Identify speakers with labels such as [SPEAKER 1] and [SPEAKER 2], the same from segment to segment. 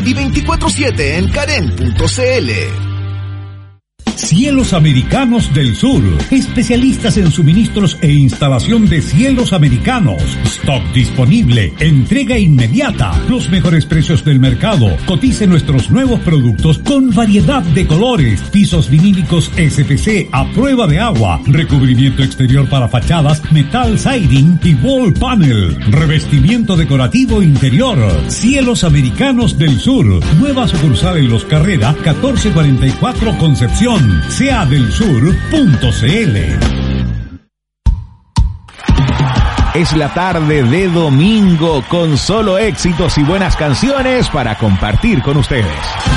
[SPEAKER 1] y 24/7 en Karen.cl.
[SPEAKER 2] Cielos Americanos del Sur, especialistas en suministros e instalación de cielos americanos. Stock disponible, entrega inmediata, los mejores precios del mercado. Cotice nuestros nuevos productos con variedad de colores, pisos vinílicos SPC a prueba de agua, recubrimiento exterior para fachadas, metal siding y wall panel, revestimiento decorativo interior. Cielos Americanos del Sur, nueva sucursal en Los Carrera, 1444 Concepción. seadelsur.cl.
[SPEAKER 3] Es la tarde de domingo con solo éxitos y buenas canciones para compartir con ustedes.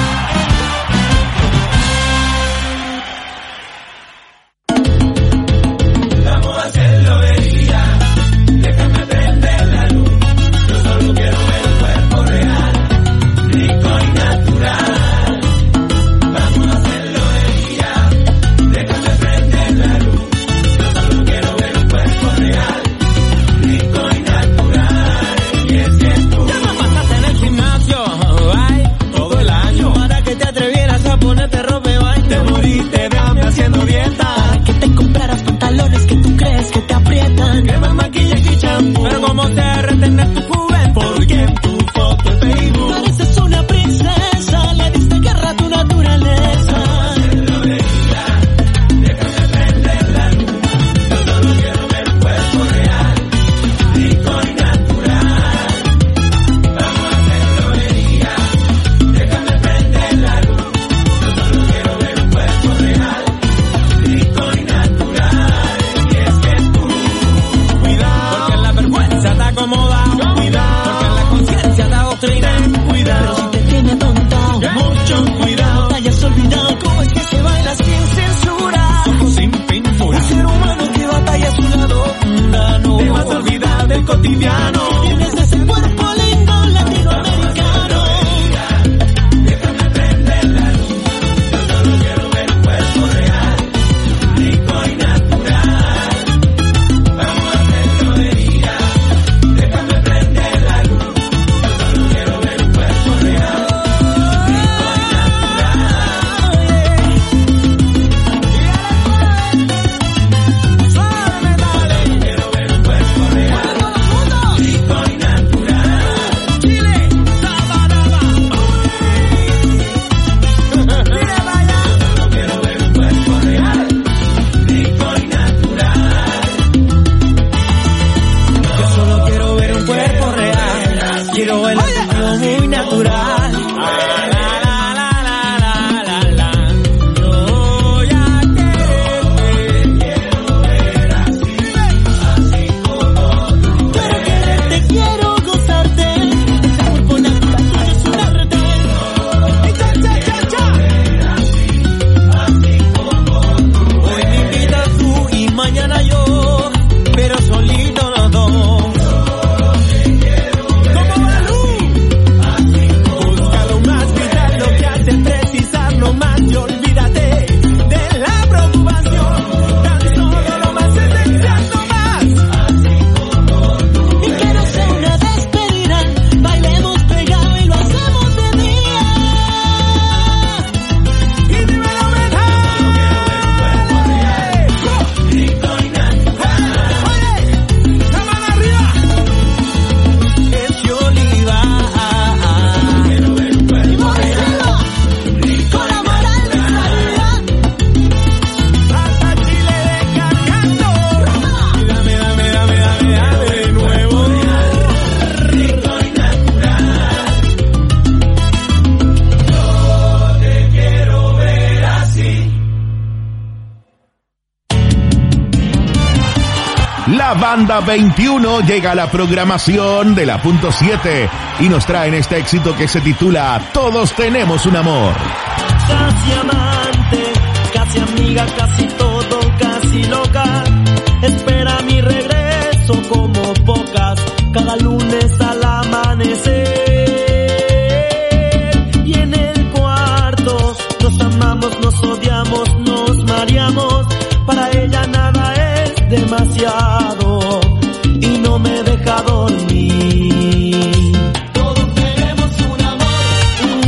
[SPEAKER 3] La Banda 21 llega a la programación de la Punto 7 y nos traen este éxito que se titula Todos tenemos un amor.
[SPEAKER 4] Casi amante, casi amiga, casi todo, casi loca. Espera mi regreso como pocas, cada lunes al amanecer. Y en el cuarto nos amamos, nos odiamos, nos mareamos. Para ella nada es demasiado y no me deja dormir. Todos tenemos un amor,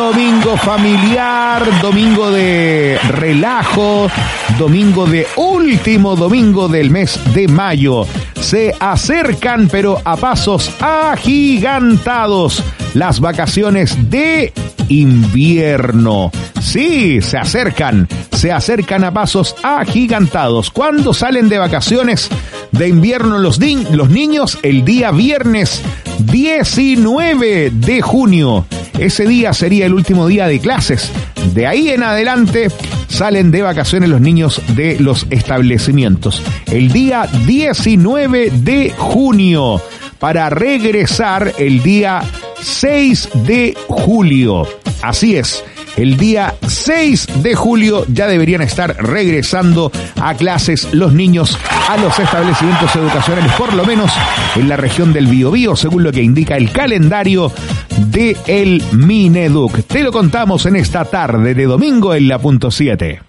[SPEAKER 3] domingo familiar, domingo de relajo, domingo de último domingo del mes de mayo. Se acercan, pero a pasos agigantados, las vacaciones de invierno. Sí, se acercan a pasos agigantados. ¿Cuándo salen de vacaciones de invierno los niños? El día viernes 19 de junio. Ese día sería el último día de clases. De ahí en adelante salen de vacaciones los niños de los establecimientos. El día 19 de junio, para regresar el día 6 de julio. Así es, el día 6 de julio ya deberían estar regresando a clases los niños a los establecimientos educacionales, por lo menos en la región del Biobío, según lo que indica el calendario de el Mineduc. Te lo contamos en esta tarde de domingo en la punto 7.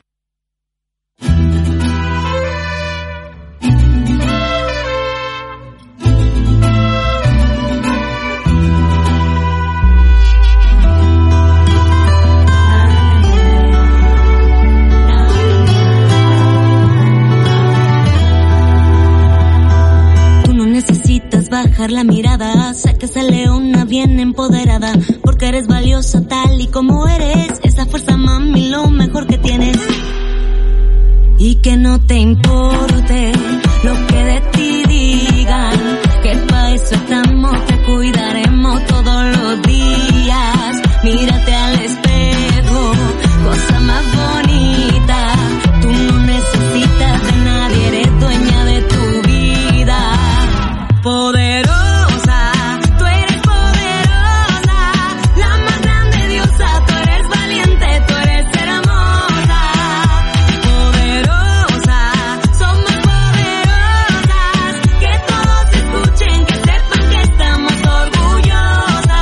[SPEAKER 5] Bajar la mirada, sé que esa leona bien empoderada, porque eres valiosa tal y como eres, esa fuerza mami lo mejor que tienes, y que no te importe lo que de ti digan, que pa' eso estamos, te cuidaremos todos los días, mírate al espejo, cosa más bonita, tú no necesitas de nadie, eres dueña de tu vida. Poderosa, tú eres poderosa, la más grande diosa, tú eres valiente, tú eres hermosa. Poderosa, somos poderosas, que todos escuchen, que sepan que estamos orgullosas.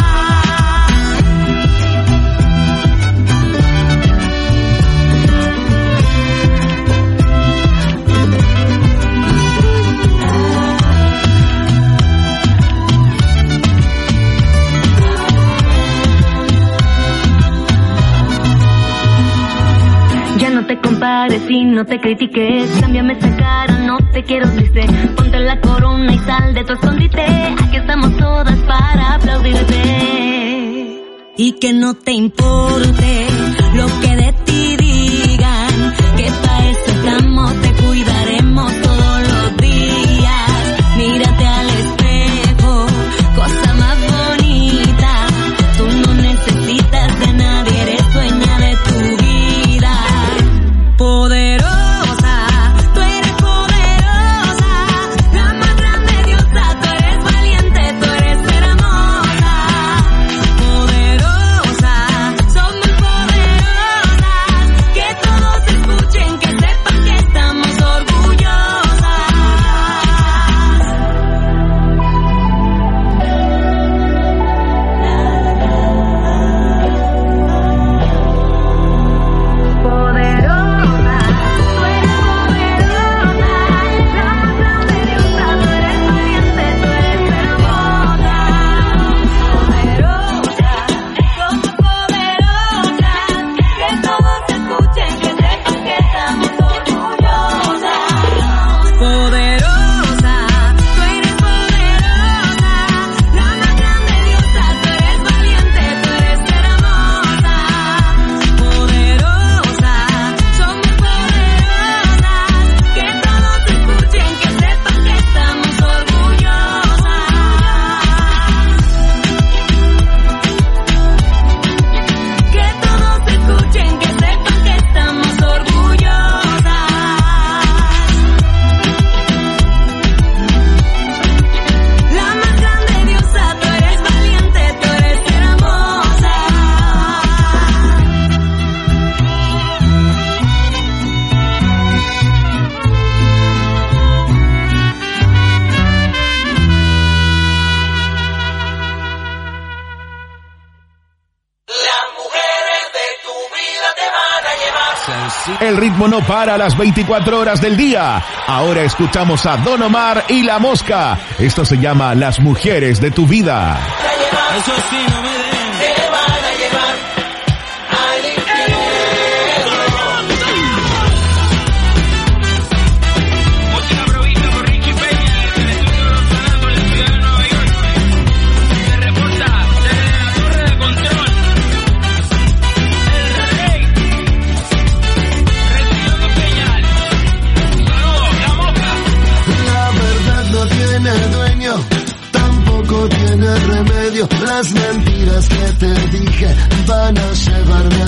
[SPEAKER 5] Ya no te compares y no te critiques, cámbiame esa cara, no te quiero triste, ponte la corona y sal de tu escondite, aquí estamos todas para aplaudirte, y que no te importe lo que de ti digan, que pa' eso estamos, te cuidaremos todos los días, mírate al espejo, cosa más bonita, tú no necesitas de nadie, eres dueña de tu vida. Poderosa, tú eres poderosa, la más grande diosa, tú eres valiente, tú eres hermosa. Poderosa, somos poderosas, que todos escuchen, que sepan que estamos orgullosas. Poderosa.
[SPEAKER 3] El ritmo no para a las 24 horas del día. Ahora escuchamos a Don Omar y La Mosca. Esto se llama Las Mujeres de tu Vida.
[SPEAKER 4] Eso sí, no me den, te van a llevar.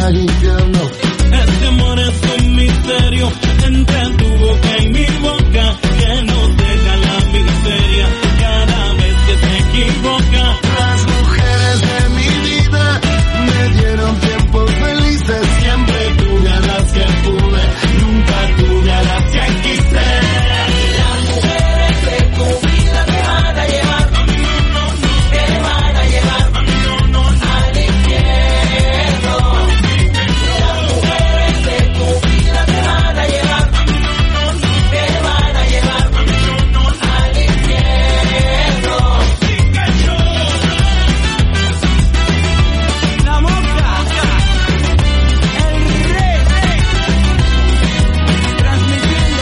[SPEAKER 6] al infierno.
[SPEAKER 4] Este amor es un misterio entre tu boca y mi boca, que nos deja la miseria cada vez que se equivoca.
[SPEAKER 6] Las mujeres de mi vida me dieron tiempos felices. Siempre tuve a las que pude, nunca tuve a las que quise.
[SPEAKER 7] Las mujeres de tu vida te van a llevar, te van a llevar al infierno. Las mujeres de tu vida te van a llevar, te van a llevar al infierno.
[SPEAKER 4] La Mosca, el rey, transmitiendo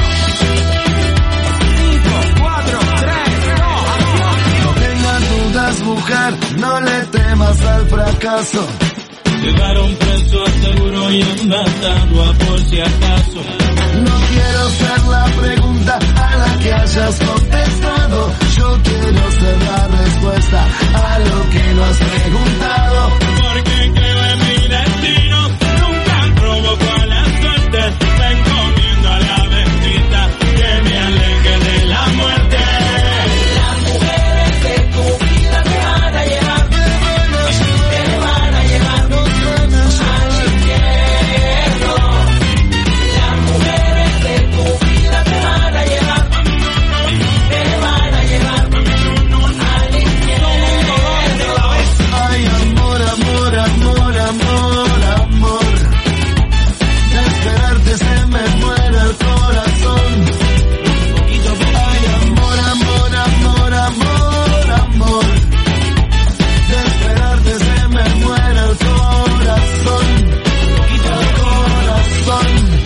[SPEAKER 4] 5, 4, 3, 2,
[SPEAKER 6] No tengas dudas, mujer, no le temas al fracaso.
[SPEAKER 4] llevaron preso a seguro y enlatado a por si acaso.
[SPEAKER 6] No quiero ser la pregunta a la que hayas contestado. Yo quiero ser la respuesta a lo que no has preguntado.
[SPEAKER 4] Porque creo en mi destino, nunca provoco a la suerte. Me encomiendo a la bendita que me aleje de la muerte.
[SPEAKER 7] Las mujeres de tu vida te van a llevar, te van a llevar al infierno. Las mujeres de tu vida te van a llevar, te van a llevar al infierno.
[SPEAKER 6] Ay, amor, amor, amor, amor, amor. De esperarte se me muere el corazón. Ay, amor, amor, amor, amor, amor. De esperarte se me muere el corazón. El corazón.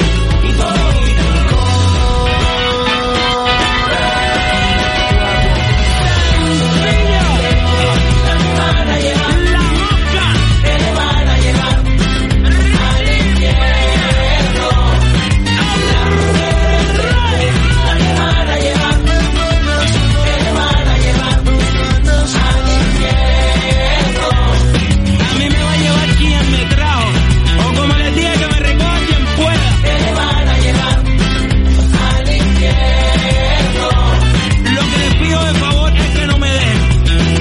[SPEAKER 4] A mí me va a llevar quien me trajo, o como les diga que me recoja quien pueda.
[SPEAKER 7] Te van a llevar al infierno.
[SPEAKER 4] Lo que les pido de favor es que no me dejen.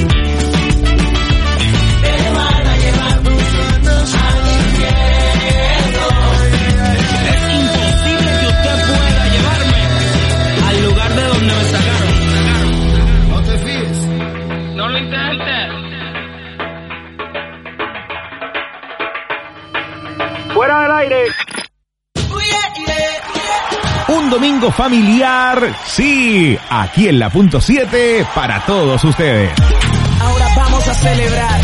[SPEAKER 7] Te van a llevar al infierno.
[SPEAKER 4] Es imposible que usted pueda llevarme al lugar de donde me sacaron.
[SPEAKER 6] No te fíes.
[SPEAKER 4] No lo intentes.
[SPEAKER 3] Fuera del aire. Un domingo familiar, sí, aquí en la punto 7 para todos ustedes.
[SPEAKER 7] Ahora vamos a celebrar.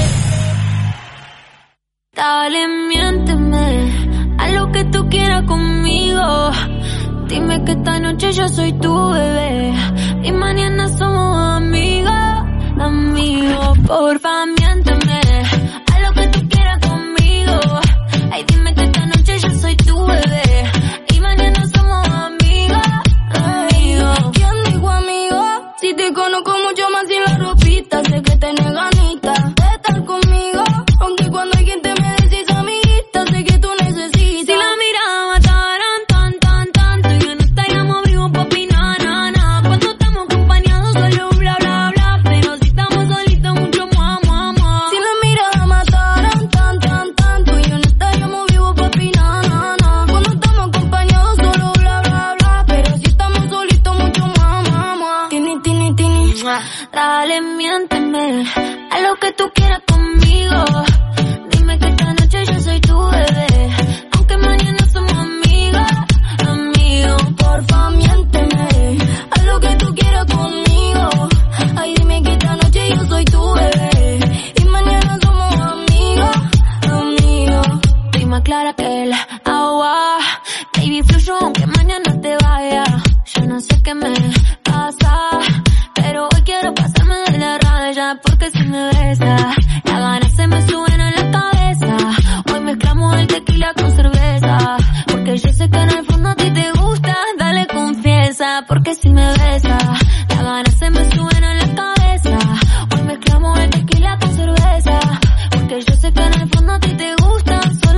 [SPEAKER 5] Dale, miénteme, haz lo que tú quieras conmigo. Dime que esta noche yo soy tu bebé y mañana somos amigos, amigos. Porfa, miénteme, haz lo que tú quieras conmigo. Ay, dime que esta noche yo soy tu bebé y mañana somos amigos, amigos.
[SPEAKER 8] ¿Quién dijo amigo? Si te conozco mucho más sin la ropita, sé que tenés ganitas de estar conmigo. Aunque cuando alguien te me decís amiguita, sé que tú necesitas.
[SPEAKER 5] Si la mirada mataran tan, tan, tan, tú y yo no estaríamos vivos, papi, na, na, na. Cuando estamos acompañados solo bla, bla, bla, pero si estamos solitos mucho más, más, más.
[SPEAKER 8] Si la mirada mataran tan, tan, tan, tú y yo no estaríamos vivos, papi, na, na, na. Cuando estamos acompañados solo bla, bla, bla, pero si estamos solitos mucho más, más, más. Tini, tini, tini.
[SPEAKER 5] Dale, miénteme, haz lo que tú quieras conmigo. Dime que esta noche yo soy tu bebé, aunque mañana somos amigos, amigos.
[SPEAKER 8] Porfa, miénteme, haz lo que tú quieras conmigo. Ay, dime que esta noche yo soy tu bebé y mañana somos amigos, amigos.
[SPEAKER 5] Estoy más clara que el agua, baby, fluyo aunque mañana te vaya. Yo no sé qué me pasa, pero hoy quiero pasarme de la raya, porque si me besas, las ganas se me suben a la cabeza. Hoy mezclamos el tequila con cerveza, porque yo sé que en el fondo a ti te gusta. Dale, confiesa, porque si me besas, las ganas se me suben a la cabeza. Hoy mezclamos el tequila con cerveza, porque yo sé que en el fondo a ti te gusta.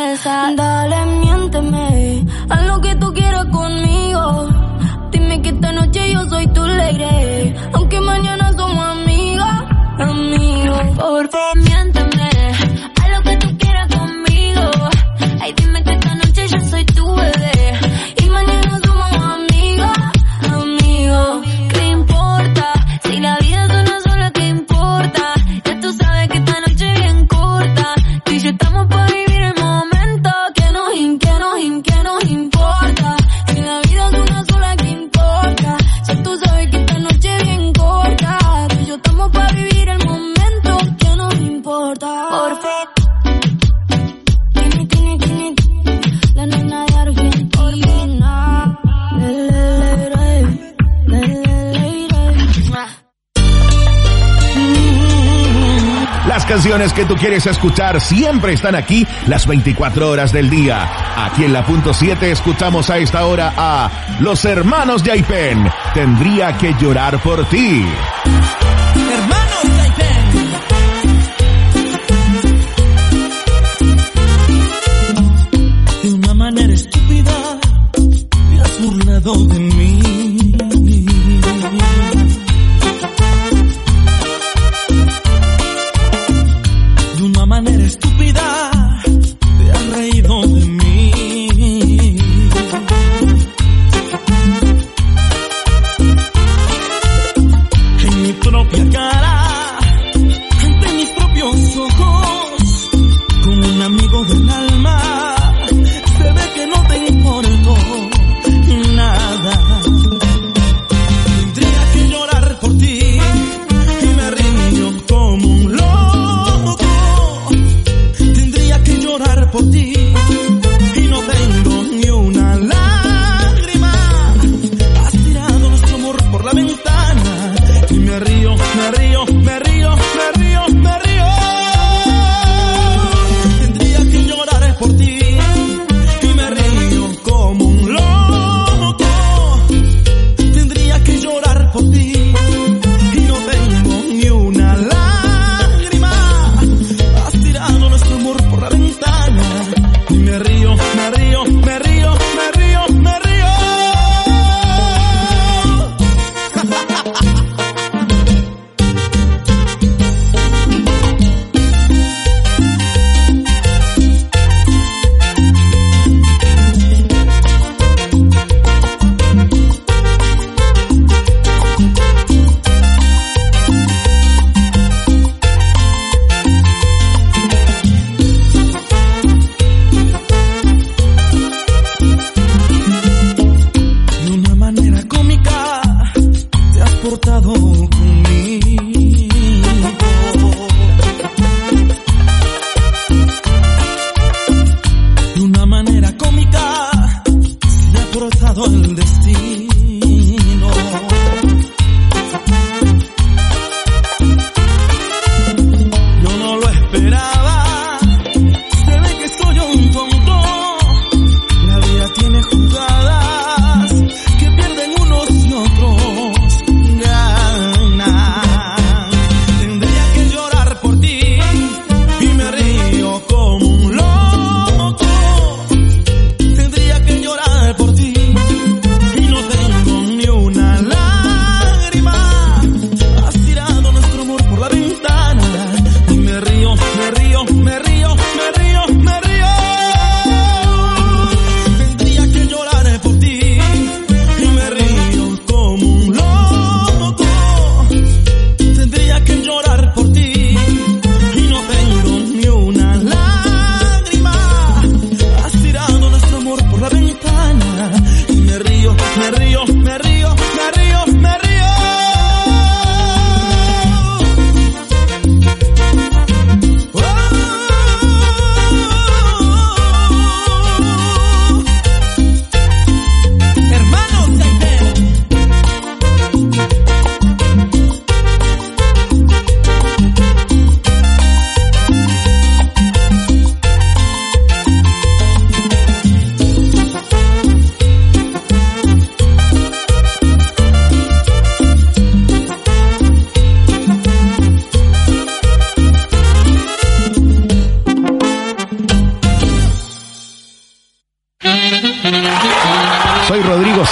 [SPEAKER 8] esa. Dale, miénteme, haz lo que tú quieras conmigo. Dime que esta noche yo soy tu lady, aunque mañana somos amigos, amigos. Por favor, miénteme, haz lo que tú quieras conmigo. Ay, dime que esta noche yo soy tu bebé y mañana somos amigos, amigos. ¿Qué importa? Si la vida es una sola, ¿qué importa? Ya tú sabes que esta noche es bien corta. Tú y yo estamos para vivir el momento. Que nos importa? Si la vida es una sola, ¿qué importa? Ya tú sabes que esta noche es bien corta. Tú y yo estamos para vivir el momento. Que nos importa? Por favor. La nena de Argentina.
[SPEAKER 3] Las canciones que tú quieres escuchar siempre están aquí las 24 horas del día. Aquí en la punto 7 escuchamos a esta hora a Los Hermanos Yaipen. Tendría que llorar por ti.
[SPEAKER 7] Hermanos Yaipen. De una manera estúpida te has burlado de mí. De una manera estúpida te has reído de mí. En mi propia cara, ante mis propios ojos, con un amigo del alma, se ve que no te importó nada. Tendría que llorar por ti y me río como un loco. Tendría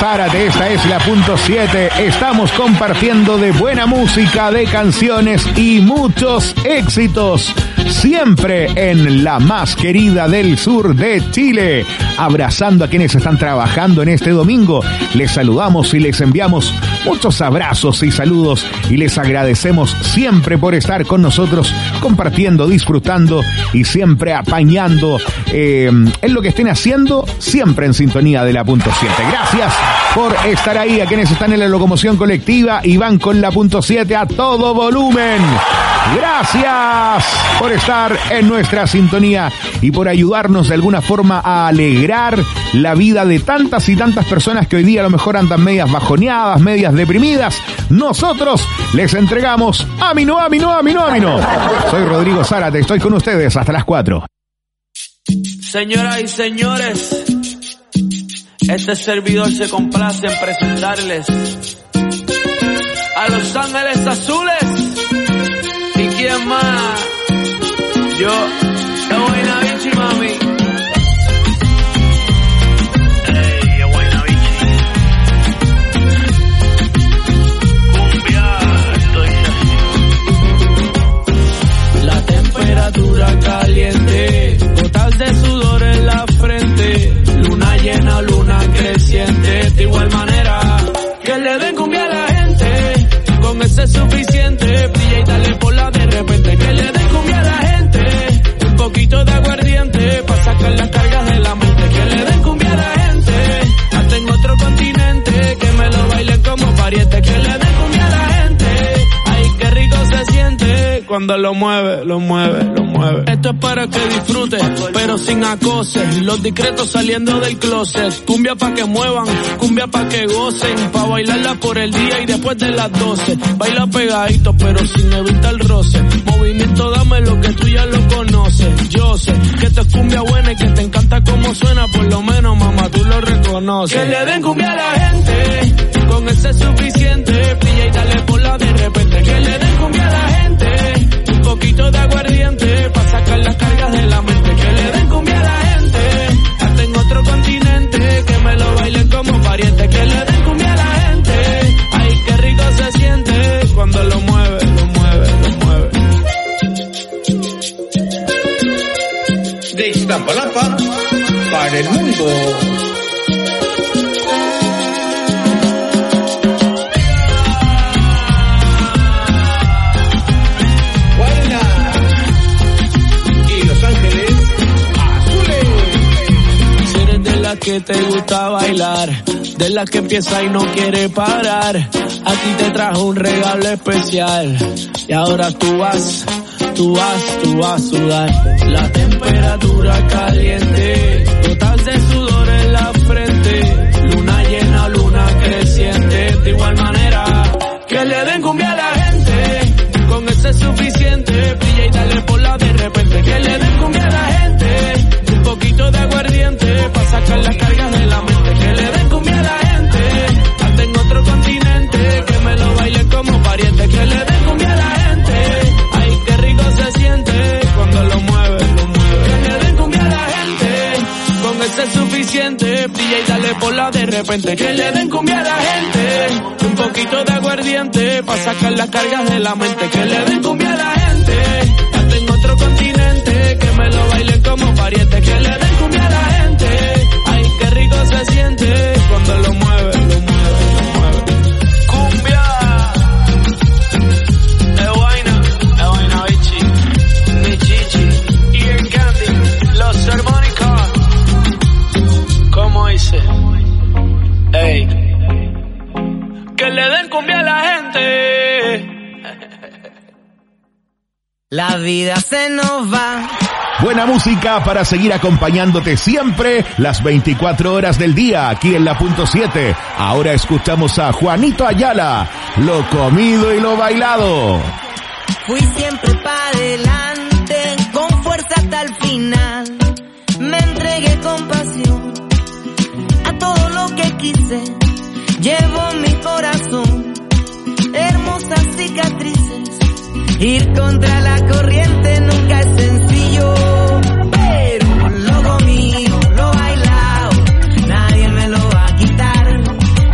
[SPEAKER 3] Zárate, esta es la punto 7. Estamos compartiendo de buena música, de canciones y muchos éxitos. Siempre en la más querida del sur de Chile. Abrazando a quienes están trabajando en este domingo. Les saludamos y les enviamos muchos abrazos y saludos. Y les agradecemos siempre por estar con nosotros, compartiendo, disfrutando y siempre apañando en lo que estén haciendo, siempre en sintonía de la punto 7. Gracias por estar ahí, a quienes están en la locomoción colectiva y van con la punto 7 a todo volumen. Gracias por estar en nuestra sintonía y por ayudarnos de alguna forma a alegrar la vida de tantas y tantas personas que hoy día a lo mejor andan medias bajoneadas, medias deprimidas. Nosotros les entregamos Amino. Soy Rodrigo Zárate, estoy con ustedes hasta las 4.
[SPEAKER 9] Señoras y señores, este servidor se complace en presentarles a Los Ángeles Azules. ¿Y quién más? Yo, Buena Bichi, mami. Ey, Buena Bichi. Cumbia, estoy así. La temperatura caliente, gotas de sudor en la frente, luna llena, luna creciente, de igual manera que le den cumbia a la gente, con ese es suficiente, brilla y dale por la de repente, que le den cumbia a la gente, un poquito de aguardiente, pa' sacar las cargas de la mente, que le den cumbia a la gente, hasta en otro continente, que me lo bailen como pariente, que le den cumbia a la gente, ay qué rico se siente, cuando lo mueve. Esto es para que disfrutes, pero sin acoses, los discretos saliendo del closet, cumbia pa' que muevan, cumbia pa' que gocen, pa' bailarla por el día y después de las 12, baila pegadito pero sin evitar el roce, movimiento dame lo que tú ya lo conoces, yo sé que esto es cumbia buena y que te encanta como suena, por lo menos mamá tú lo reconoces, que le den cumbia a la gente, con ese es suficiente, brilla y dale por la de repente, que le den cumbia a la gente, un poquito de aguardiente, pa' sacar las cargas de la mente, que le den cumbia a la gente, hasta en otro continente, que me lo bailen como pariente, que le den cumbia a la gente, ay qué rico se siente, cuando lo mueve.
[SPEAKER 10] De Iztapalapa para el mundo.
[SPEAKER 9] Que te gusta bailar, de las que empieza y no quiere parar, a ti te trajo un regalo especial y ahora tú vas a sudar. La temperatura caliente, gotas de sudor en la frente, luna llena, luna creciente, de igual manera que le den cumbia a la gente, con ese es suficiente, brilla y dale por la de repente, que le den cumbia a la gente, un poquito de aguardiente, pa' sacar las cargas de la mente, que le den cumbia a la gente, hasta en otro continente, que me lo bailen como pariente, que le den cumbia a la gente, ay qué rico se siente, cuando lo mueve, que le den cumbia a la gente, con ese es suficiente, brilla y dale por la de repente, que le den cumbia a la gente, un poquito de aguardiente, pa' sacar las cargas de la mente, que le den cumbia a la gente, hasta en otro continente, que me lo bailen como pariente, que le den cumbia a la gente, ay qué rico se siente, cuando lo mueve. Cumbia, es Buena Bichi, mi chichi, y el candy, los armónicos, ¿cómo dice? Ey, que le den cumbia a la gente.
[SPEAKER 11] La vida se nos va.
[SPEAKER 3] Buena música para seguir acompañándote siempre las 24 horas del día aquí en la punto 7. Ahora escuchamos a Juanito Ayala, lo comido y lo bailado.
[SPEAKER 11] Fui siempre para adelante, con fuerza hasta el final. Me entregué con pasión a todo lo que quise. Llevo mi corazón hermosas cicatrices. Ir contra la corriente nunca es sencillo, pero lo conmigo, lo bailado, nadie me lo va a quitar.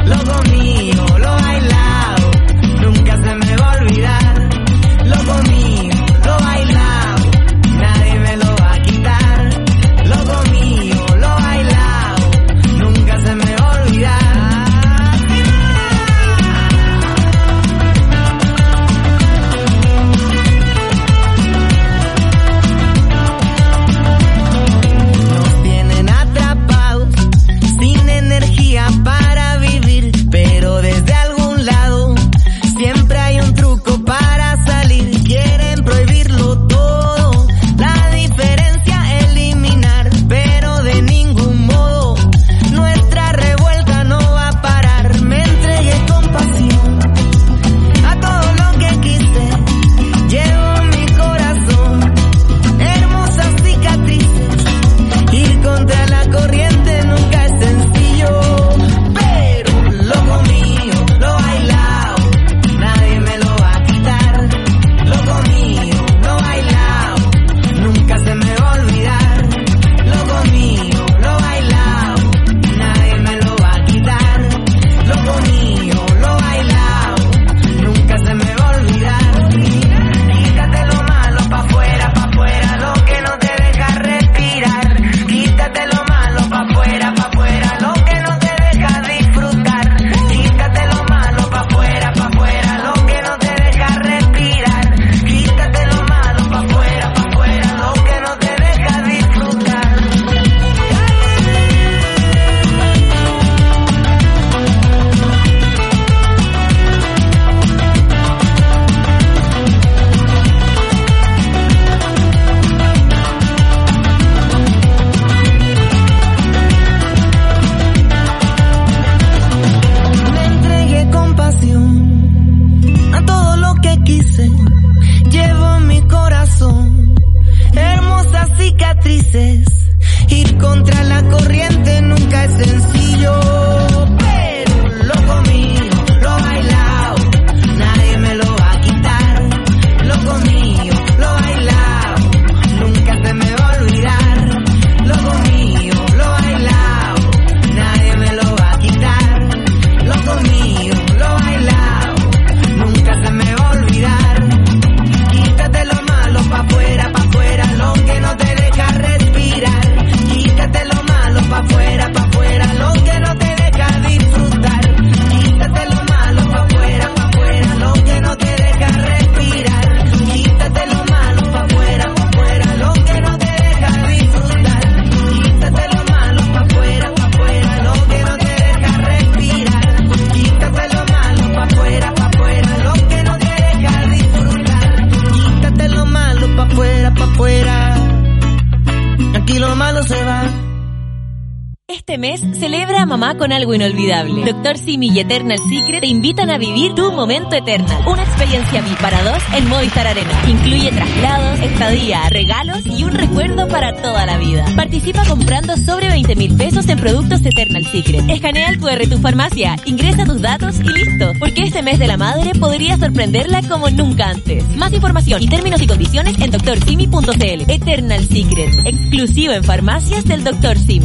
[SPEAKER 11] lo malo se va.
[SPEAKER 12] Este mes celebra a mamá con algo inolvidable. Dr. Simi y Eternal Secret te invitan a vivir tu momento Eternal. Una experiencia VIP para 2 en Movistar Arena. Incluye traslados, estadía, regalos y un recuerdo para toda la vida. Participa comprando sobre 20.000 pesos en productos Eternal Secret. Escanea el QR tu farmacia, ingresa tus datos y listo. Porque este mes de la madre podría sorprenderla como nunca antes. Más información y términos y condiciones en drsimi.cl. Eternal Secret, exclusivo en farmacias del Dr. Simi.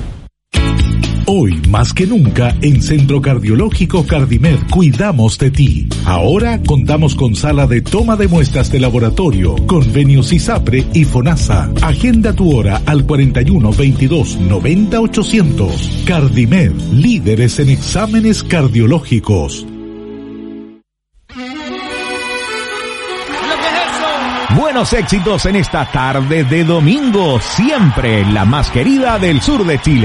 [SPEAKER 13] Hoy, más que nunca, en Centro Cardiológico Cardimed cuidamos de ti. Ahora contamos con sala de toma de muestras de laboratorio, convenios ISAPRE y FONASA. Agenda tu hora al 41 22 90 800. Cardimed, líderes en exámenes cardiológicos.
[SPEAKER 3] Buenos éxitos en esta tarde de domingo, siempre la más querida del sur de Chile.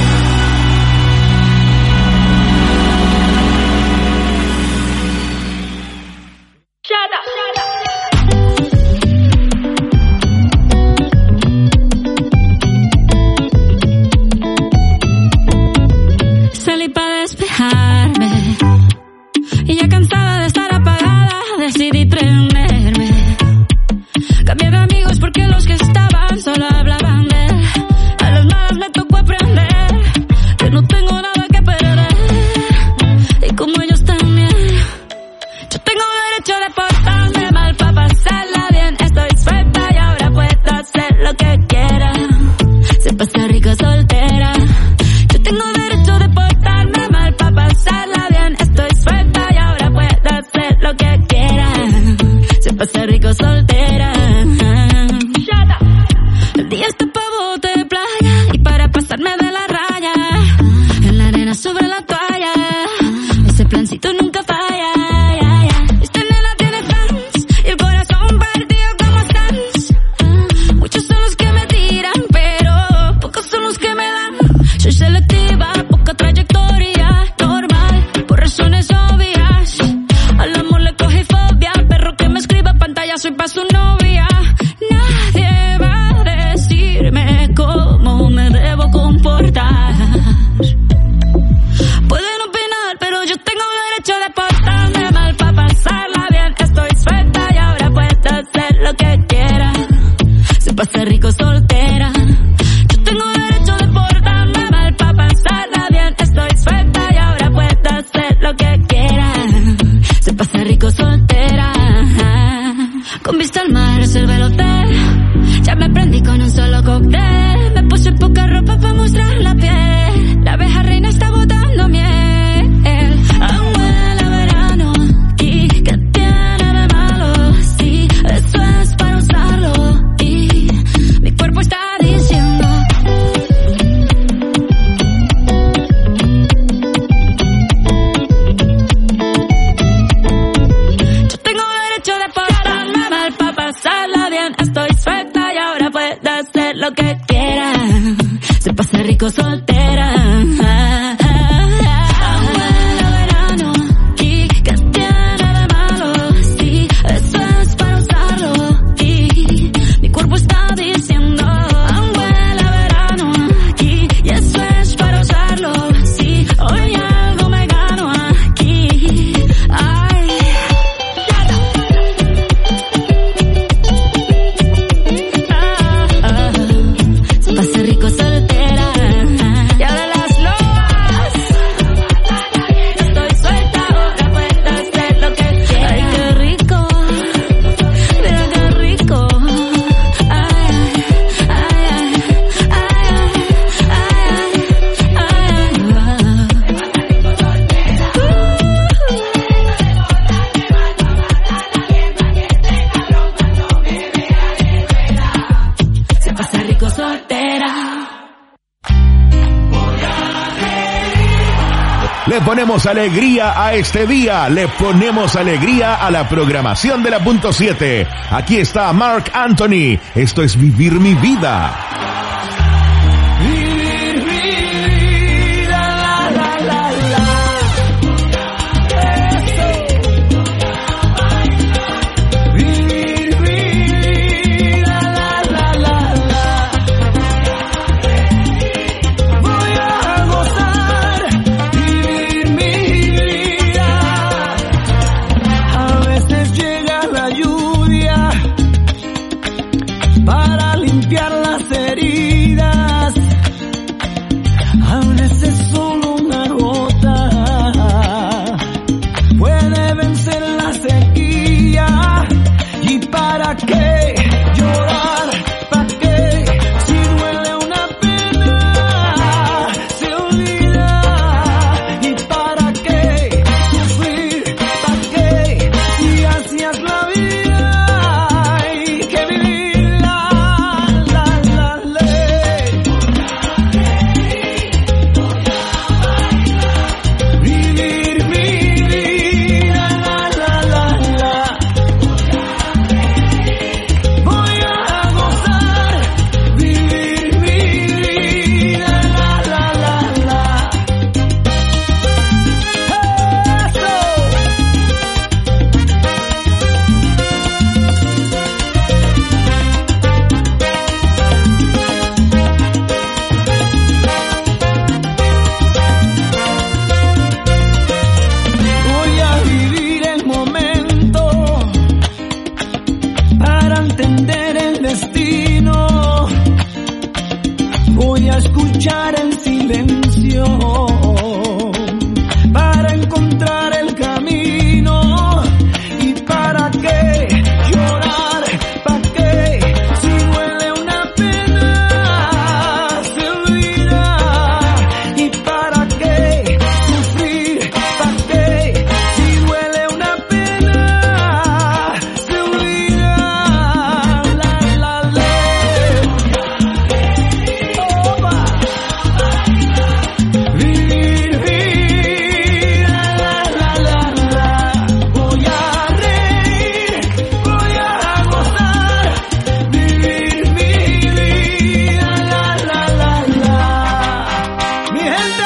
[SPEAKER 8] Salí para despejarme y ya cansada de estar apagada decidí prenderme. Cambié de amigos porque los que estaban solo hablaban de él. A las malas me tocó aprender que no tengo nada que perder. Y como ellos también, yo tengo derecho de portarme mal para pasarla bien. Estoy suelta y ahora puedo hacer lo que quiera. Se pasa rico soltera. Yo tengo derecho de portarme mal para pasarla bien. Estoy suelta y ahora puedo hacer lo que quiera. Se pasa rico soltera. El día está pa' bote de playa y para pasarme de la raya. En la arena sobre la toalla. Ese plancito nunca falla. Esta nena tiene fans y el corazón partido como Sans. Muchos son los que me tiran, pero pocos son los que me dan. Soy selectiva, poca trayectoria, normal, por razones obvias. Al amor le cogí fobia, perro que me escriba pantalla, soy pa' su novia. Nadie va a decirme cómo me debo comportar. Pueden opinar, pero yo tengo derecho de portarme mal pa' pasarla bien. Estoy suelta y ahora puedo hacer lo que quiera. Se pasa rico soltera. Yo tengo derecho de portarme mal pa' pasarla bien. Estoy suelta y ahora puedo hacer lo que quiera. Se pasa rico soltera. Con vista al mar reservé el hotel. Ya me prendí con un solo cóctel. Me puse poca ropa pa' mostrar la piel. La abeja reina está botando miel. Aún huele a verano. ¿Y qué tiene de malo? Sí, eso es para usarlo. Y mi cuerpo está diciendo yo tengo derecho de portarme mal pa' pasarla bien. Estoy suelta y ahora puedo hacer lo que quiera. Se pasa rico soltera. Aún huele a verano. ¿Y qué tiene de malo? Sí, eso es para usarlo. Y mi cuerpo está diciendo aún huele a verano. Y eso es para usarlo. Sí, hoy algo me gano aquí. Ay. Se pasa rico soltera. Y ahora las lobas. Estoy suelta, ahora puedo hacer lo que quiera. Ay, qué rico. Mira qué rico. Ay, ay, se pasa rico soltera.
[SPEAKER 3] Le ponemos alegría a este día, le ponemos alegría a la programación de la Punto 7. Aquí está Marc Anthony, esto es Vivir mi vida.
[SPEAKER 7] Vivir mi vida, la, la, la, la. Vivir mi vida, la, la, la, la.
[SPEAKER 14] las heridas, a veces solo una gota puede vencer la sequía. ¿Y para qué llorar? ¿Para qué? Si duele una pena, se olvida. ¿Y para qué sufrir? ¿Para qué? Si así es la vida, hay que vivirla, la ley. Vivir mi vida, la. Voy a gozar, vivir mi vida, la. Eso. Voy a vivir el momento para entender el destino. Voy a escuchar el silencio para encontrar el camino. ¿Y para qué llorar? ¿Para qué? Si duele una pena, se olvida. ¿Y para qué sufrir? ¿Para qué? Si duele una pena, se olvida. La ley. Opa. Vivir vida, la. Voy a reír, voy a gozar, vivir mi vida, la. Mi gente.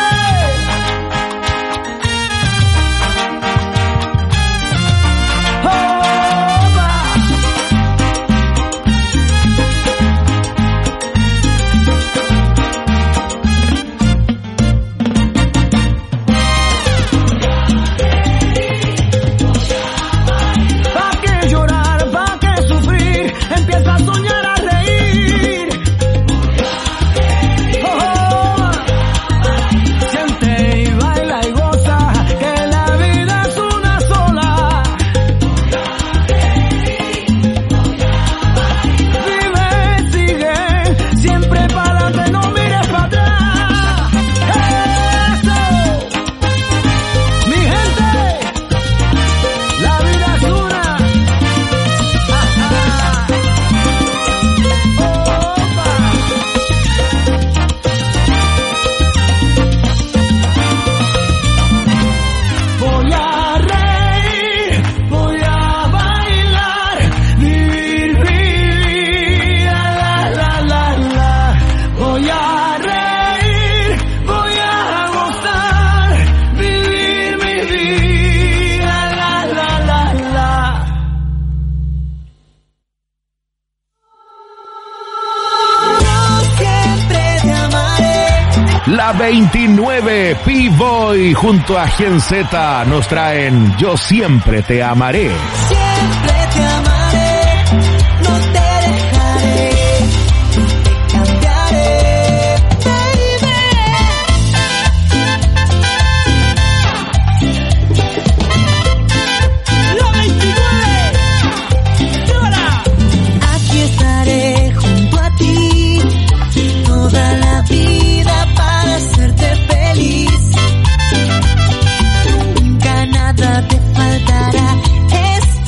[SPEAKER 14] ¿Pa' qué llorar? ¿Pa' qué sufrir? Empieza a soñar, a reír. Siente y baila y goza, que la vida es una sola. Vive, sigue, siempre para adelante, no mires para atrás. Eso. Mi gente, la vida es una. Voy a reír, voy a bailar, vivir mi vida, la. Voy a reír, voy a gozar, vivir mi vida, la.
[SPEAKER 11] Yo siempre te amaré.
[SPEAKER 3] La 29 P-Boy junto a Gen Z nos traen Yo siempre te amaré.
[SPEAKER 11] Siempre te amaré, no te dejaré, te cambiaré, baby. La 29, llora. Aquí estaré junto a ti toda la vida para hacerte feliz. Nunca nada te faltará,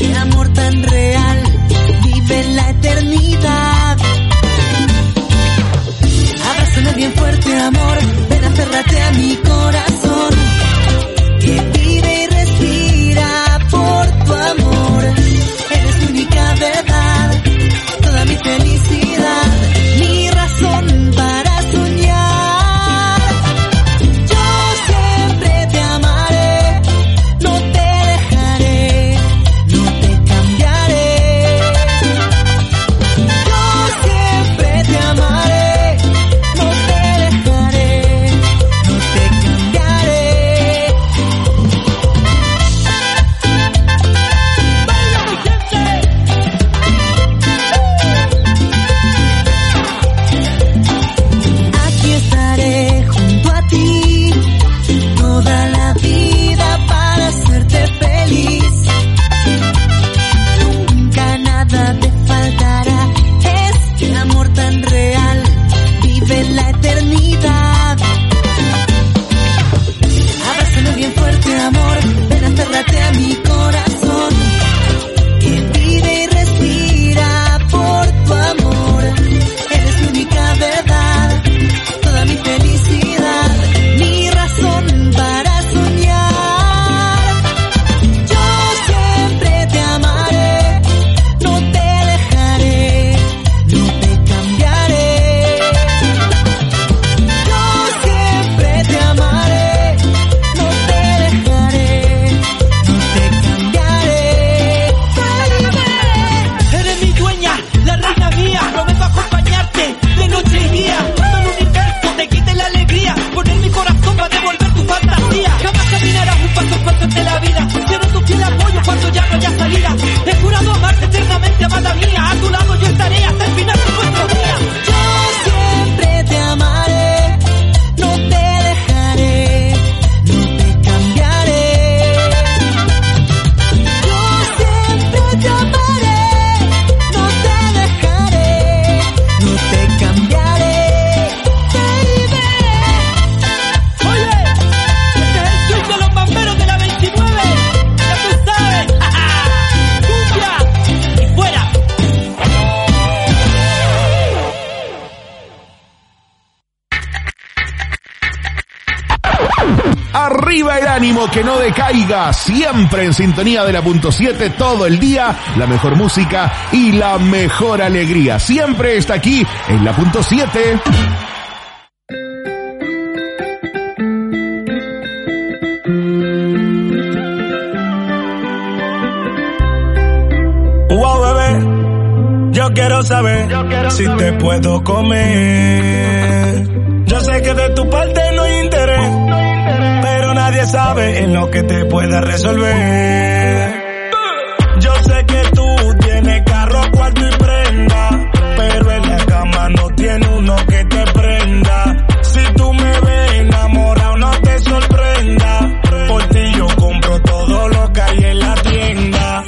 [SPEAKER 3] Arriba el ánimo, que no decaiga. Siempre en sintonía de la punto 7 todo el día. La mejor música y la mejor alegría. Siempre está aquí en la punto 7.
[SPEAKER 15] Wow, bebé, yo quiero saber si te puedo comer. Yo sé que de tu parte no hay interés, pero nadie sabe en lo que te pueda resolver. Yo sé que tú tienes carro, cuarto y prenda, pero en la cama no tiene uno que te prenda. Si tú me ves enamorado, no te sorprenda. Por ti yo compro todo lo que hay en la tienda.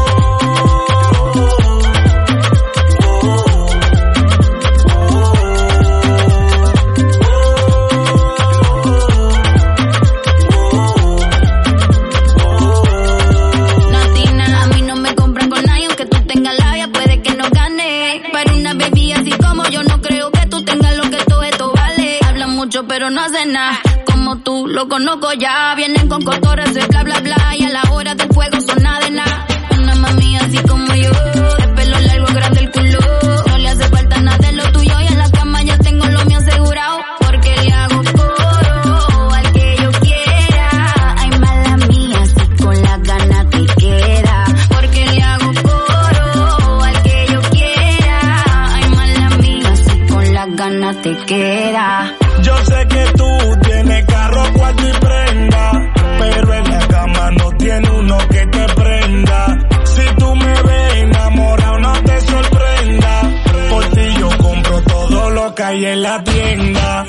[SPEAKER 8] Pero no hace nada, como tú lo conozco ya. Vienen con cotorras de bla bla bla, y a la hora del fuego son nada de nada. Una mami así como yo, de pelo largo, grande el culo, no le hace falta nada de lo tuyo, y en la cama ya tengo lo mío asegurado, porque le hago coro al que yo quiera. Ay, mala mía, si con las ganas te queda, porque le hago coro al que yo quiera. Ay, mala mía, si con las ganas te queda.
[SPEAKER 15] Yo sé que tú tienes carro, cuarto y prenda, pero en la cama no tiene uno que te prenda. Si tú me ves enamorado, no te sorprenda. Por ti yo compro todo lo que hay en la tienda.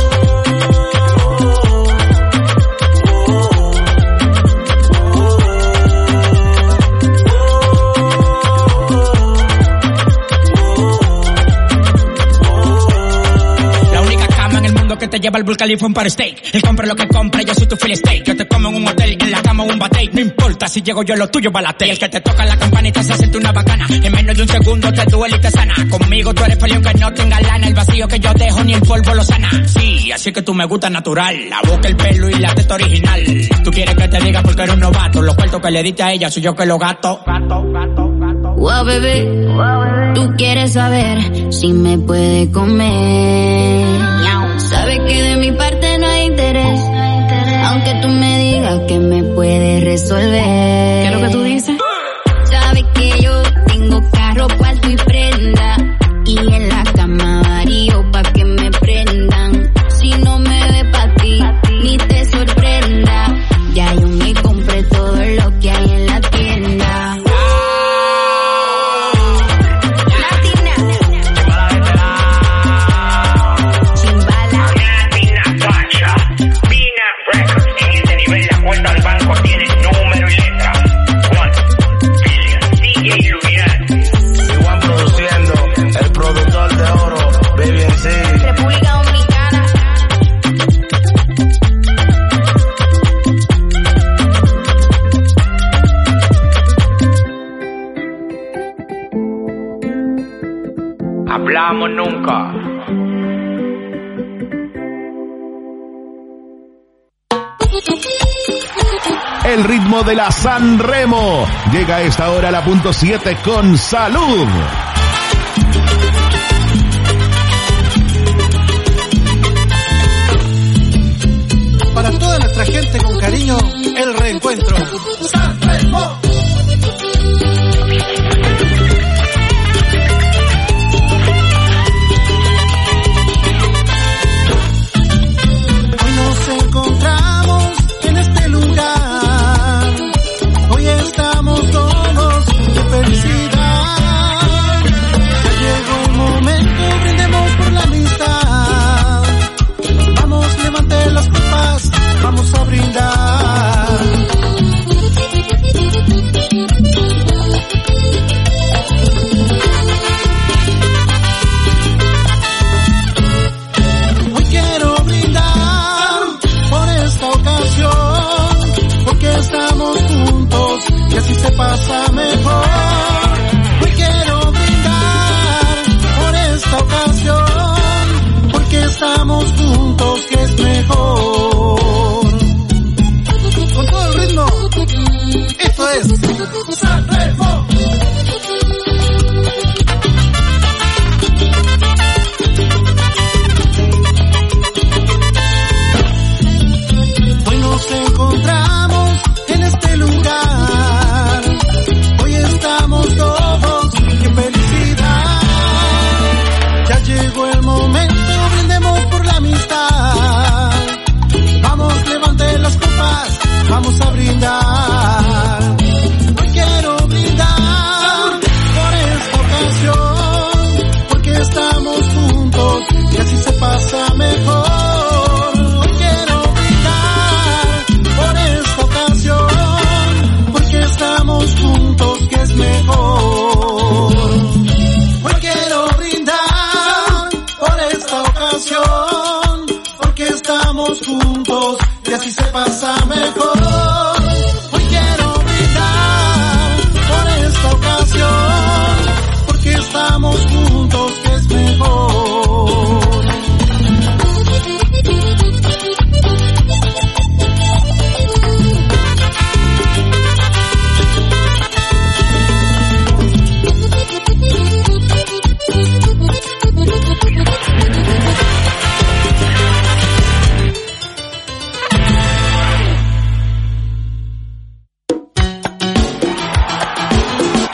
[SPEAKER 16] Que te lleva al Burj Khalifa para steak. Él compra lo que compra, yo soy tu filet steak. Yo te como en un hotel, en la cama un bate. No importa si llego yo, lo tuyo balate. Y el que te toca la campanita se siente una bacana. En menos de un segundo te duele y te sana. Conmigo tú eres peleón que no tenga lana. El vacío que yo dejo ni el polvo lo sana. Sí, así que tú me gusta natural. La boca, el pelo y la teta original. Tú quieres que te diga porque eres un novato. Los cuartos que le diste a ella soy yo que lo gato.
[SPEAKER 8] Wow, bebé, tú quieres saber si me puede comer. Sabes que de mi parte no hay interés, aunque tú me digas que me puedes resolver. ¿Qué es lo que tú dices? Sabes que yo tengo carro, cuarto y prenda, y en la cama varío pa' que me prendan. Si no me ve pa' ti, ni te sorprenda. Ya yo me compré todo lo que hay en la tienda.
[SPEAKER 16] Hablamos nunca.
[SPEAKER 3] El ritmo de la San Remo llega a esta hora a la punto 7 con Salud.
[SPEAKER 17] Para toda nuestra gente con cariño, el reencuentro. San Remo. Vamos a brindar. Hoy quiero brindar por esta ocasión, porque estamos juntos y así se pasa mejor. Hoy quiero brindar por esta ocasión, porque estamos juntos que es mejor.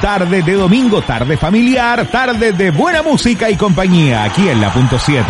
[SPEAKER 3] tarde de domingo, tarde familiar, tarde de buena música y compañía, aquí en la punto 7.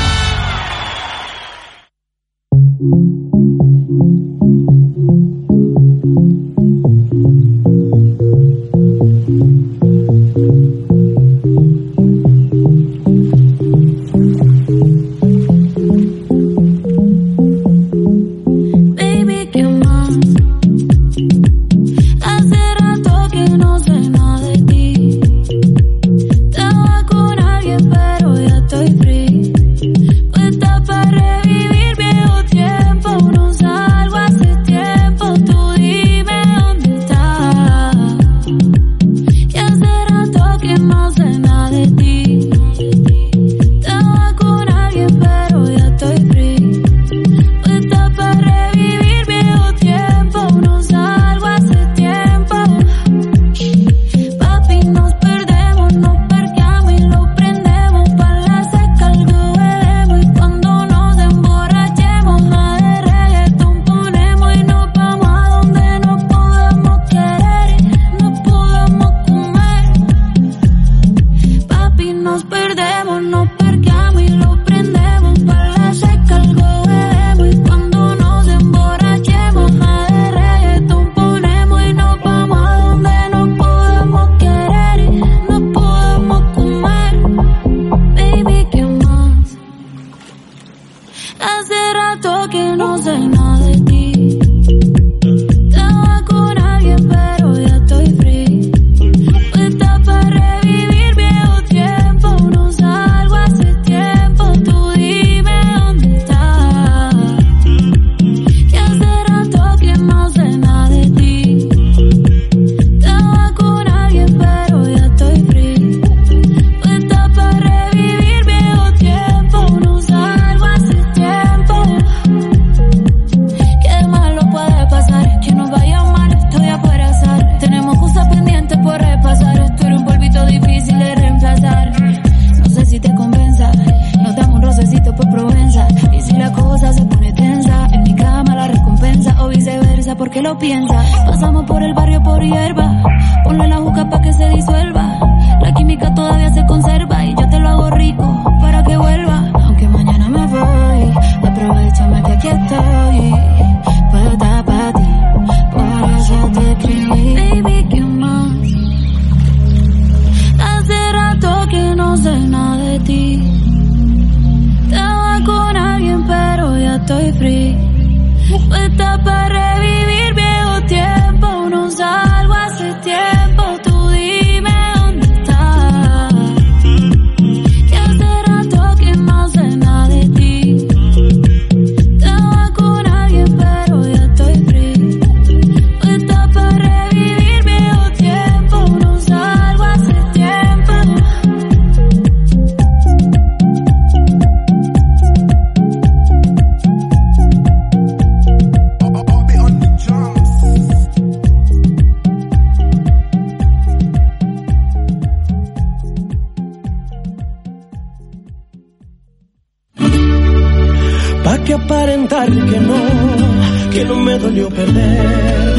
[SPEAKER 4] Que no me dolió perder.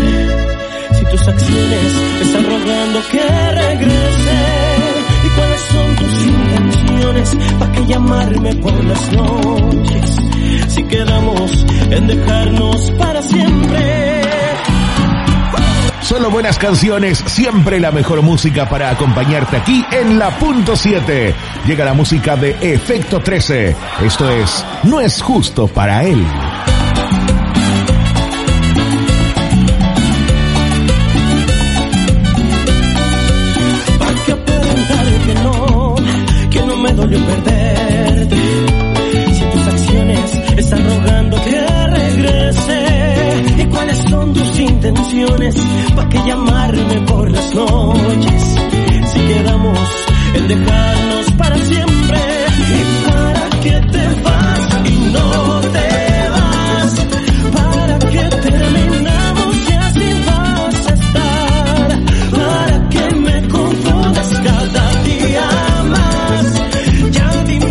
[SPEAKER 4] Si tus acciones me están rogando que regrese, ¿y cuáles son tus intenciones? ¿Pa' qué llamarme por las noches? Si quedamos en dejarnos para siempre.
[SPEAKER 3] Solo buenas canciones, siempre la mejor música para acompañarte aquí en la punto 7. Llega la música de Efecto 13. Esto es No es justo para él.
[SPEAKER 4] ¿Pa' qué aparentar que no me dolió perderte? Si tus acciones están rogando que regrese, ¿y cuáles son tus intenciones? ¿Pa' qué llamarme por las noches? Si quedamos en dejarnos para siempre. ¿Y para qué te vas y no te vas? ¿Para qué terminamos y así vas a estar? ¿Para qué me confundas cada día más? Ya dime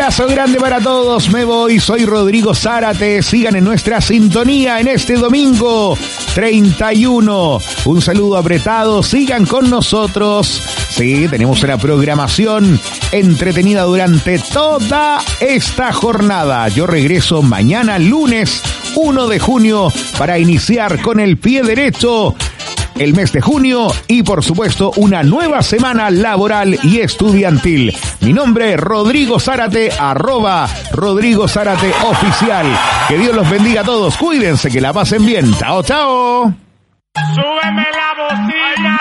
[SPEAKER 3] abrazo grande para todos. Me voy, soy Rodrigo Zárate. Sigan en nuestra sintonía en este domingo 31. Un saludo apretado. Sigan con nosotros. Sí, tenemos una programación entretenida durante toda esta jornada. Yo regreso mañana lunes 1 de junio para iniciar con el pie derecho el mes de junio y por supuesto una nueva semana laboral y estudiantil. Mi nombre es Rodrigo Zárate, @Rodrigo Zárate Oficial. Que Dios los bendiga a todos, cuídense, que la pasen bien. Chao, chao.
[SPEAKER 15] Súbeme la bocina.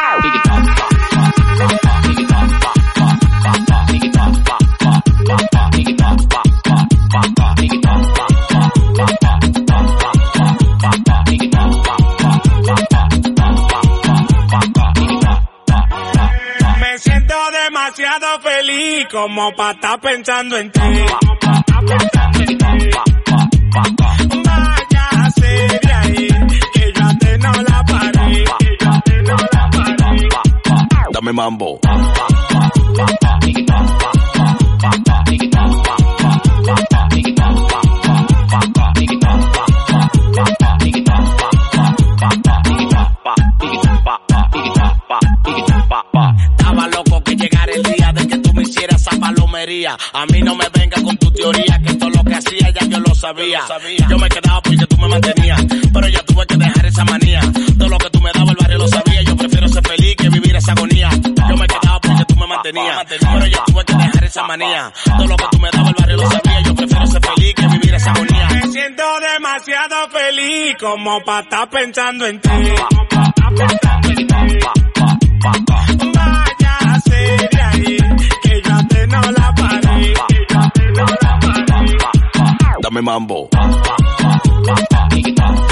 [SPEAKER 15] Me siento demasiado feliz como para estar pensando en ti. Váyase de ahí, que yo a ti no la paré, Dame mambo. Estaba loco que llegara el día de que tú me hicieras esa palomería. A mí no me venga con tu teoría, que esto lo que hacía ya yo lo sabía. Yo me quedaba porque tú me mantenías, pero ya tuve que dejar esa manía. Todo lo que tú me dabas el barrio lo sabía. Yo prefiero ser feliz que vivir esa agonía. Yo me quedaba porque tú me mantenías, pero ya tuve que dejar esa manía. Todo lo que tú me dabas el barrio lo sabía. Yo prefiero ser feliz que vivir esa agonía. Me siento demasiado feliz como para estar pensando en ti. Váyase de ahí, que yo a ti no la paré, Dame mambo.